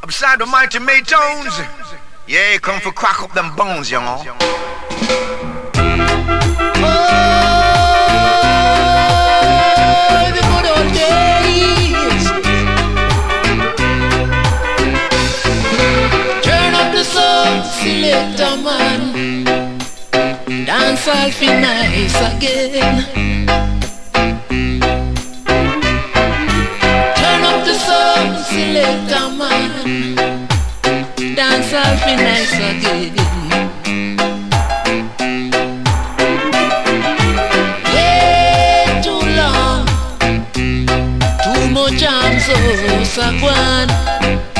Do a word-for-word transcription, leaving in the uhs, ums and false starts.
Beside the mighty Maytones. Yeah, he come for crack up them bones, you know. Oh, the good old days. Turn up the song, selector man. Dance all feel nice again. Turn up the song, selector man. Dance all feel nice again. Way too long, too much jams, oh, Sagwan.